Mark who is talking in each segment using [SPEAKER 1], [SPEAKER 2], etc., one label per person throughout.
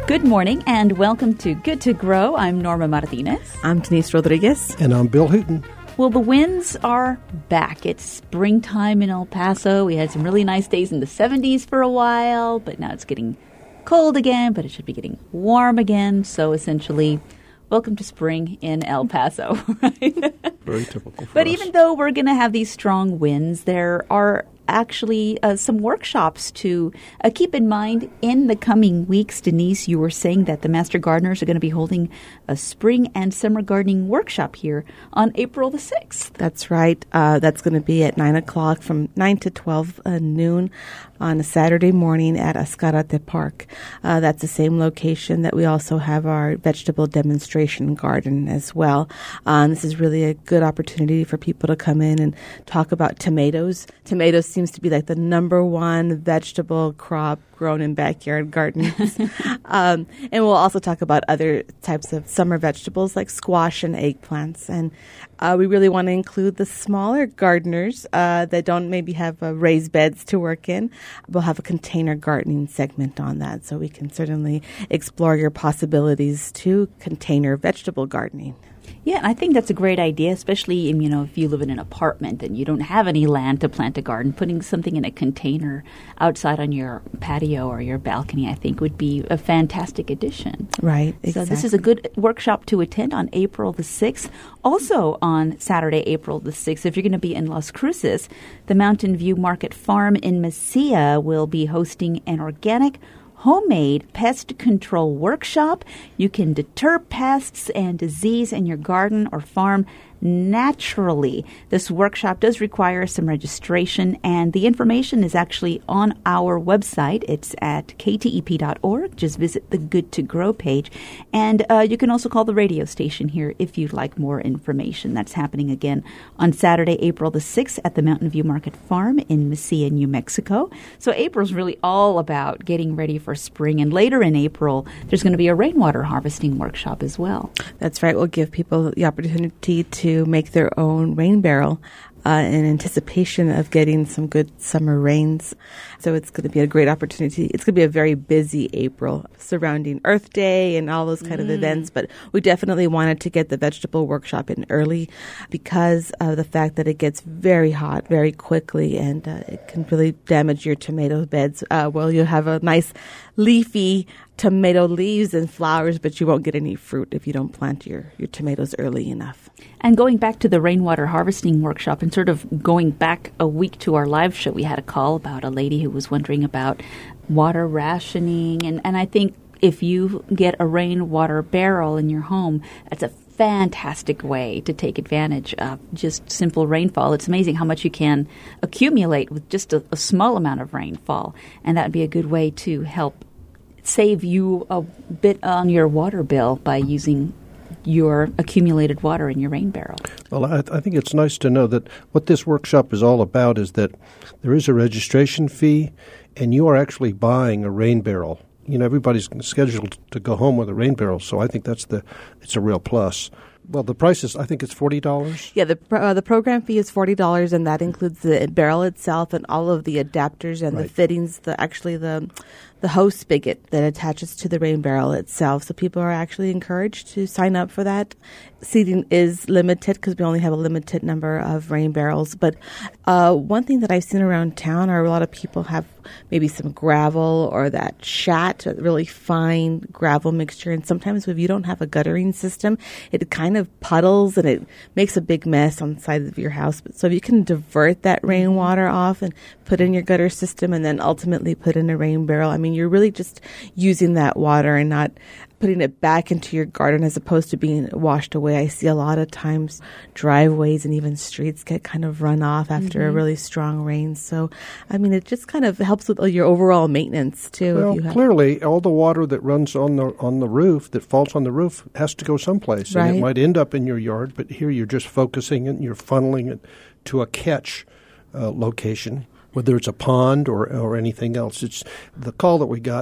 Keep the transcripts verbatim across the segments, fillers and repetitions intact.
[SPEAKER 1] Good morning and welcome to Good to Grow. I'm Norma Martinez.
[SPEAKER 2] I'm Denise Rodriguez.
[SPEAKER 3] And I'm Bill Hooten.
[SPEAKER 1] Well, the winds are back. It's springtime in El Paso. We had some really nice days in the seventies for a while, but now it's getting cold again, but it should be getting warm again. So essentially, welcome to spring in El Paso, right?
[SPEAKER 3] Very typical for
[SPEAKER 1] But
[SPEAKER 3] us.
[SPEAKER 1] even though we're going to have these strong winds, there are actually uh, some workshops to uh, keep in mind in the coming weeks. Denise, you were saying that the Master Gardeners are going to be holding a spring and summer gardening workshop here on April the sixth.
[SPEAKER 2] That's right. Uh, that's going to be at nine o'clock from nine to twelve uh, noon on a Saturday morning at Ascarate Park. Uh, that's the same location that we also have our vegetable demonstration garden as well. Um, this is really a good opportunity for people to come in and talk about tomatoes. Tomatoes seems to be like the number one vegetable crop grown in backyard gardens. um, and we'll also talk about other types of summer vegetables like squash and eggplants. And uh, we really want to include the smaller gardeners uh, that don't maybe have uh, raised beds to work in. We'll have a container gardening segment on that, so we can certainly explore your possibilities to container vegetable gardening.
[SPEAKER 1] Yeah, and I think that's a great idea, especially, you know, if you live in an apartment and you don't have any land to plant a garden. Putting something in a container outside on your patio or your balcony, I think, would be a fantastic addition.
[SPEAKER 2] Right, exactly.
[SPEAKER 1] So this is a good workshop to attend on April the sixth. Also on Saturday, April the sixth, if you're going to be in Las Cruces, the Mountain View Market Farm in Mesilla will be hosting an organic homemade pest control workshop. You can deter pests and disease in your garden or farm naturally. This workshop does require some registration, and the information is actually on our website. It's at k t e p dot org. Just visit the Good to Grow page. And uh, you can also call the radio station here if you'd like more information. That's happening again on Saturday, April the sixth at the Mountain View Market Farm in Mesilla, New Mexico. So April's really all about getting ready for spring. And later in April, there's going to be a rainwater harvesting workshop as well.
[SPEAKER 2] That's right. We'll give people the opportunity to to make their own rain barrel uh, in anticipation of getting some good summer rains. So it's going to be a great opportunity. It's going to be a very busy April surrounding Earth Day and all those kind mm. of events. But we definitely wanted to get the vegetable workshop in early because of the fact that it gets very hot very quickly, and uh, it can really damage your tomato beds. Uh, well, you'll have a nice leafy tomato leaves and flowers, but you won't get any fruit if you don't plant your, your tomatoes early enough.
[SPEAKER 1] And going back to the rainwater harvesting workshop and sort of going back a week to our live show, we had a call about a lady who was wondering about water rationing. And, and I think if you get a rainwater barrel in your home, that's a fantastic way to take advantage of just simple rainfall. It's amazing how much you can accumulate with just a, a small amount of rainfall. And that would be a good way to help save you a bit on your water bill by using your accumulated water in your rain barrel.
[SPEAKER 3] Well, I, I think it's nice to know that what this workshop is all about is that there is a registration fee, and you are actually buying a rain barrel. You know, everybody's scheduled to go home with a rain barrel, so I think that's the it's a real plus. Well, the price is, I think it's forty dollars.
[SPEAKER 2] Yeah, the uh, the program fee is forty dollars, and that includes the barrel itself and all of the adapters and
[SPEAKER 3] right.
[SPEAKER 2] the fittings, the actually the the hose spigot that attaches to the rain barrel itself. So people are actually encouraged to sign up for that. Seating is limited because we only have a limited number of rain barrels. But uh, one thing that I've seen around town are a lot of people have maybe some gravel or that chat, really fine gravel mixture. And sometimes if you don't have a guttering system, it kind of puddles and it makes a big mess on the side of your house. So if you can divert that rainwater off and put in your gutter system and then ultimately put in a rain barrel, I mean, you're really just using that water and not putting it back into your garden as opposed to being washed away. I see a lot of times driveways and even streets get kind of run off after mm-hmm. a really strong rain. So, I mean, it just kind of helps with your overall maintenance, too.
[SPEAKER 3] Well,
[SPEAKER 2] if you have
[SPEAKER 3] clearly, all the water that runs on the on the roof, that falls on the roof, has to go someplace.
[SPEAKER 2] Right.
[SPEAKER 3] And it might end up in your yard, but here you're just focusing it and you're funneling it to a catch uh, location, whether it's a pond or, or anything else. It's the call that we got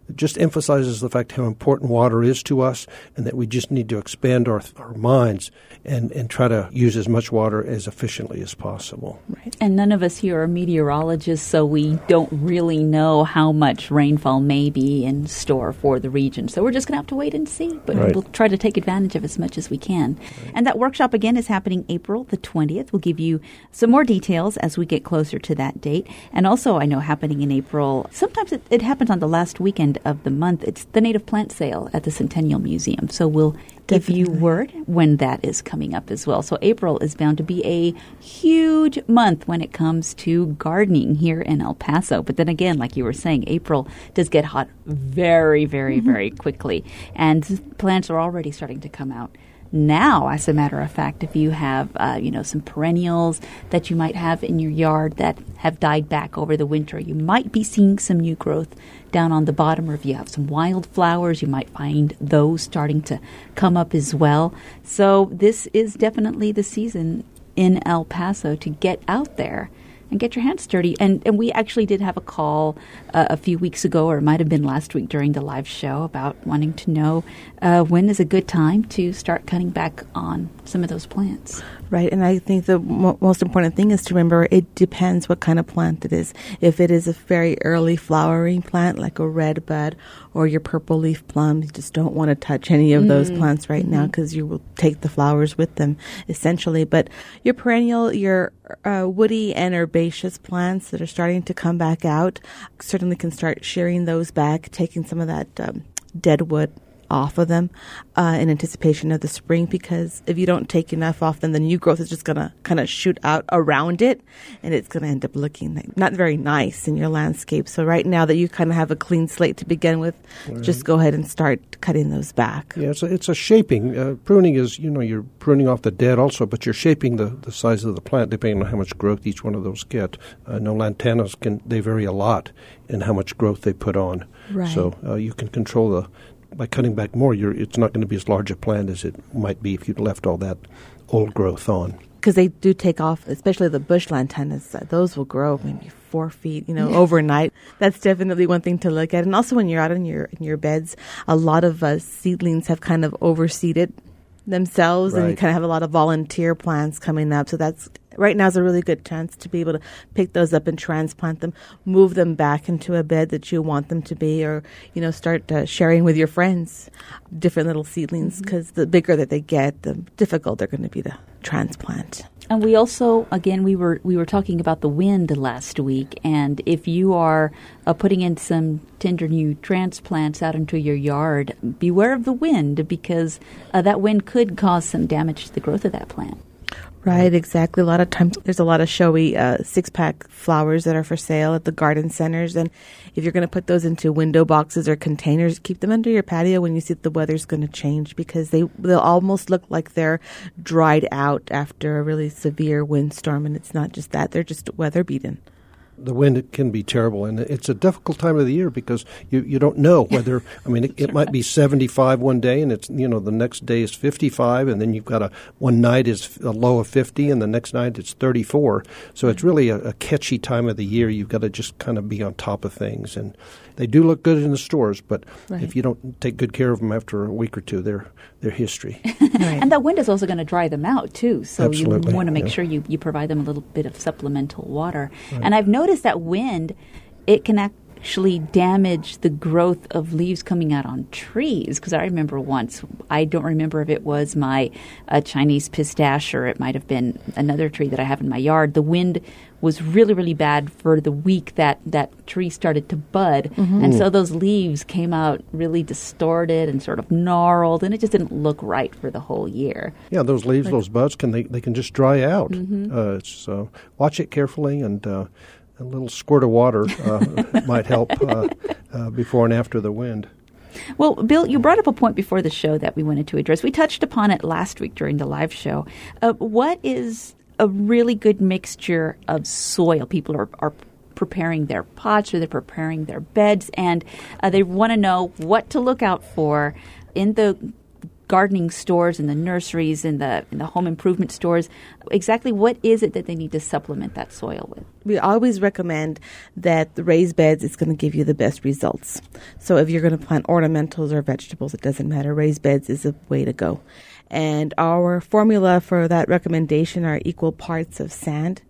[SPEAKER 3] it just emphasizes the fact how important water is to us and that we just need to expand our, our minds and, and try to use as much water as efficiently as possible.
[SPEAKER 1] Right. And none of us here are meteorologists, so we don't really know how much rainfall may be in store for the region. So we're just going to have to wait and see. But
[SPEAKER 3] right.
[SPEAKER 1] we'll try to take advantage of as much as we can. Right. And that workshop, again, is happening April the twentieth. We'll give you some more details as we get closer to that date. And also, I know happening in April, sometimes it, it happens on the last weekend of the month. It's the Native Plant Sale at the Centennial Museum. So we'll Definitely. give you word when that is coming up as well. So April is bound to be a huge month when it comes to gardening here in El Paso. But then again, like you were saying, April does get hot very, very, mm-hmm. very quickly. And plants are already starting to come out now, as a matter of fact. If you have, uh, you know, some perennials that you might have in your yard that have died back over the winter, you might be seeing some new growth down on the bottom. Or if you have some wildflowers, you might find those starting to come up as well. So this is definitely the season in El Paso to get out there and get your hands dirty. And and we actually did have a call uh, a few weeks ago, or it might have been last week during the live show, about wanting to know uh, when is a good time to start cutting back on some of those plants.
[SPEAKER 2] Right, and I think the mo- most important thing is to remember it depends what kind of plant it is. If it is a very early flowering plant, like a red bud or your purple leaf plum, you just don't want to touch any of mm-hmm. those plants right mm-hmm. now because you will take the flowers with them, essentially. But your perennial, your uh, woody and herbaceous plants that are starting to come back out, certainly can start shearing those back, taking some of that um, dead wood off of them uh, in anticipation of the spring, because if you don't take enough off, then the new growth is just going to kind of shoot out around it, and it's going to end up looking not very nice in your landscape. So right now that you kind of have a clean slate to begin with, right. just go ahead and start cutting those back.
[SPEAKER 3] Yeah, it's a, it's a shaping. Uh, pruning is, you know, you're pruning off the dead also, but you're shaping the, the size of the plant depending on how much growth each one of those get. Uh, no, lantanas, can they vary a lot in how much growth they put on.
[SPEAKER 2] Right.
[SPEAKER 3] So uh, you can control the by cutting back more, you're, it's not going to be as large a plant as it might be if you'd left all that old growth on.
[SPEAKER 2] Because they do take off, especially the bush lantanas. Uh, those will grow maybe four feet, you know, overnight. That's definitely one thing to look at. And also when you're out in your in your beds, a lot of uh, seedlings have kind of overseeded themselves, right. and you kind of have a lot of volunteer plants coming up. So that's right now is a really good chance to be able to pick those up and transplant them, move them back into a bed that you want them to be, or, you know, start uh, sharing with your friends different little seedlings, because mm-hmm. the bigger that they get, the difficult they're going to be to transplant.
[SPEAKER 1] And we also, again, we were we were talking about the wind last week, and if you are uh, putting in some tender new transplants out into your yard, beware of the wind, because uh, that wind could cause some damage to the growth of that plant.
[SPEAKER 2] Right, exactly. A lot of times there's a lot of showy uh, six-pack flowers that are for sale at the garden centers. And if you're going to put those into window boxes or containers, keep them under your patio when you see that the weather's going to change, because they, they'll almost look like they're dried out after a really severe windstorm. And it's not just that. They're just weather-beaten.
[SPEAKER 3] The wind can be terrible, and it's a difficult time of the year because you, you don't know whether, I mean, it, it might be seventy-five one day, and it's, you know, the next day is fifty-five, and then you've got a, one night is a low of fifty, and the next night it's thirty-four. So it's really a, a catchy time of the year. You've got to just kind of be on top of things, and they do look good in the stores, but right. if you don't take good care of them after a week or two, they're, they're history.
[SPEAKER 1] Right. And that wind is also going to dry them out, too. So
[SPEAKER 3] Absolutely.
[SPEAKER 1] You want to make
[SPEAKER 3] yeah.
[SPEAKER 1] sure you, you provide them a little bit of supplemental water. Right. And I've noticed that wind, it can actually damage the growth of leaves coming out on trees. Because I remember once, I don't remember if it was my uh, Chinese pistache or it might have been another tree that I have in my yard. The wind was really, really bad for the week that that tree started to bud. Mm-hmm. And so those leaves came out really distorted and sort of gnarled, and it just didn't look right for the whole year.
[SPEAKER 3] Yeah, those leaves, like, those buds, can they, they can just dry out.
[SPEAKER 1] Mm-hmm.
[SPEAKER 3] Uh, so watch it carefully, and uh, a little squirt of water uh, might help uh, uh, before and after the wind.
[SPEAKER 1] Well, Bill, you brought up a point before the show that we wanted to address. We touched upon it last week during the live show. Uh, what is a really good mixture of soil? People are, are preparing their pots, or they're preparing their beds, and uh, they want to know what to look out for in the gardening stores and the nurseries and the, and the home improvement stores, exactly what is it that they need to supplement that soil with?
[SPEAKER 2] We always recommend that the raised beds is going to give you the best results. So if you're going to plant ornamentals or vegetables, it doesn't matter. Raised beds is the way to go. And our formula for that recommendation are equal parts of sand,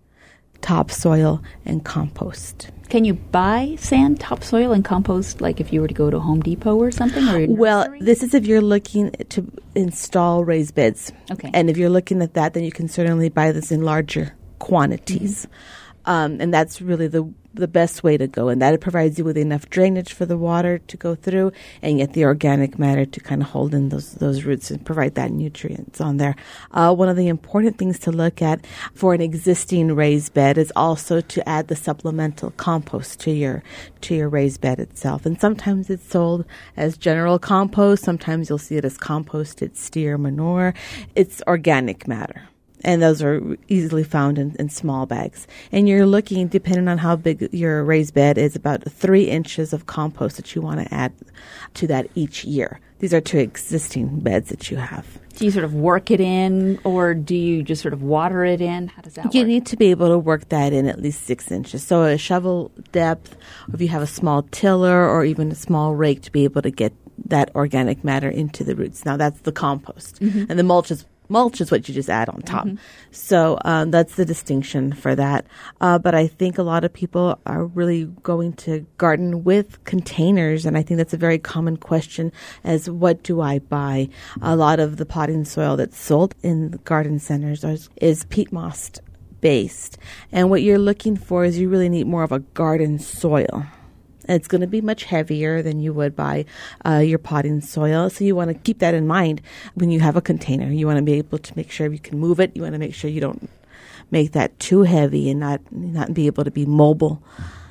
[SPEAKER 2] topsoil, and compost.
[SPEAKER 1] Can you buy sand, topsoil, and compost, like if you were to go to Home Depot or something? Or
[SPEAKER 2] well, this is if you're looking to install raised beds.
[SPEAKER 1] Okay.
[SPEAKER 2] And if you're looking at that, then you can certainly buy this in larger quantities. Mm-hmm. Um, and that's really the the best way to go. And that provides you with enough drainage for the water to go through and yet the organic matter to kind of hold in those those roots and provide that nutrients on there. Uh, one of the important things to look at for an existing raised bed is also to add the supplemental compost to your to your raised bed itself. And sometimes it's sold as general compost. Sometimes you'll see it as composted steer manure. It's organic matter. And those are easily found in, in small bags. And you're looking, depending on how big your raised bed is, about three inches of compost that you want to add to that each year. These are to existing beds that you have.
[SPEAKER 1] Do you sort of work it in, or do you just sort of water it in? How does that work?
[SPEAKER 2] You need to be able to work that in at least six inches. So a shovel depth, or if you have a small tiller or even a small rake to be able to get that organic matter into the roots. Now that's the compost. Mm-hmm. And the mulch is Mulch is what you just add on top. Mm-hmm. So um, that's the distinction for that. Uh, but I think a lot of people are really going to garden with containers, and I think that's a very common question as what do I buy? A lot of the potting soil that's sold in the garden centers is, is peat moss based. And what you're looking for is you really need more of a garden soil. It's going to be much heavier than you would buy uh, your potting soil. So you want to keep that in mind when you have a container. You want to be able to make sure you can move it. You want to make sure you don't make that too heavy and not, not be able to be mobile.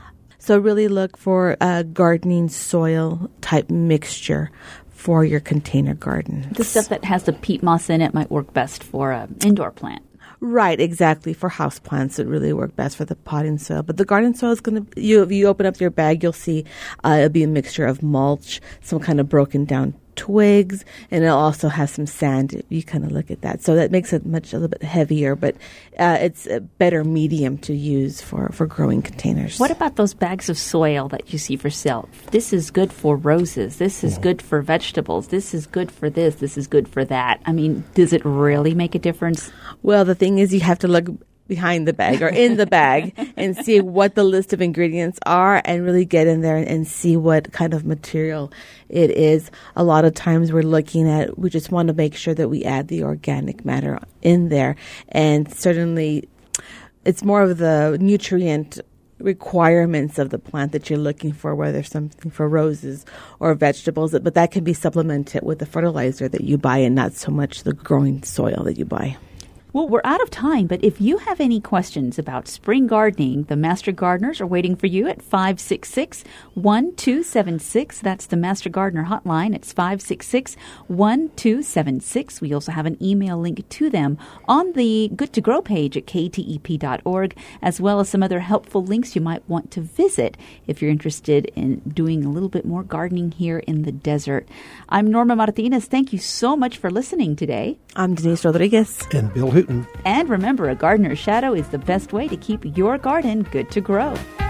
[SPEAKER 2] So really look for a gardening soil type mixture for your container garden.
[SPEAKER 1] The stuff that has the peat moss in it might work best for an indoor plant.
[SPEAKER 2] Right, exactly. For house plants, it really work best for the potting soil. But the garden soil is going to, you, if you open up your bag, you'll see uh, it'll be a mixture of mulch, some kind of broken down twigs, and it'll also have some sand. You kind of look at that. So that makes it much a little bit heavier, but uh, it's a better medium to use for, for growing containers.
[SPEAKER 1] What about those bags of soil that you see for sale? This is good for roses. This is good for vegetables. This is good for this. This is good for that. I mean, does it really make a difference?
[SPEAKER 2] Well, the thing is you have to look behind the bag or in the bag and see what the list of ingredients are and really get in there and, and see what kind of material it is. A lot of times we're looking at, we just want to make sure that we add the organic matter in there. And certainly it's more of the nutrient requirements of the plant that you're looking for, whether something for roses or vegetables, but that can be supplemented with the fertilizer that you buy and not so much the growing soil that you buy.
[SPEAKER 1] Well, we're out of time, but if you have any questions about spring gardening, the Master Gardeners are waiting for you at five six six, one two seven six. That's the Master Gardener hotline. It's five six six, one two seven six. We also have an email link to them on the Good to Grow page at K T E P dot org, as well as some other helpful links you might want to visit if you're interested in doing a little bit more gardening here in the desert. I'm Norma Martinez. Thank you so much for listening today.
[SPEAKER 2] I'm Denise Rodriguez.
[SPEAKER 3] And Bill Hooton.
[SPEAKER 1] And remember, a gardener's shadow is the best way to keep your garden good to grow.